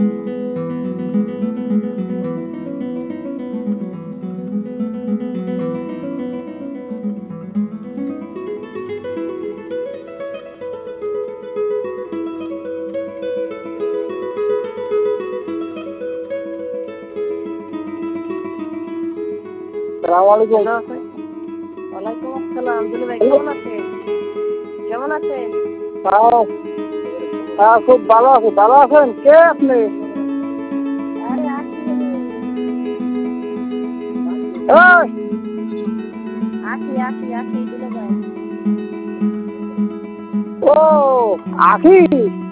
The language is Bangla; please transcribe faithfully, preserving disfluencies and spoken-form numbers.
আসসালামু আলাইকুম। ওয়ালাইকুম আসসালাম। দুলু ভাই কেমন আছেন? কেমন আছেন? হ্যাঁ হ্যাঁ খুব ভালো আছি। ভালো আছেন? কে আপনি? আরে আছি এই, আছি আছি আছি দুলু ভাই। ও আখি,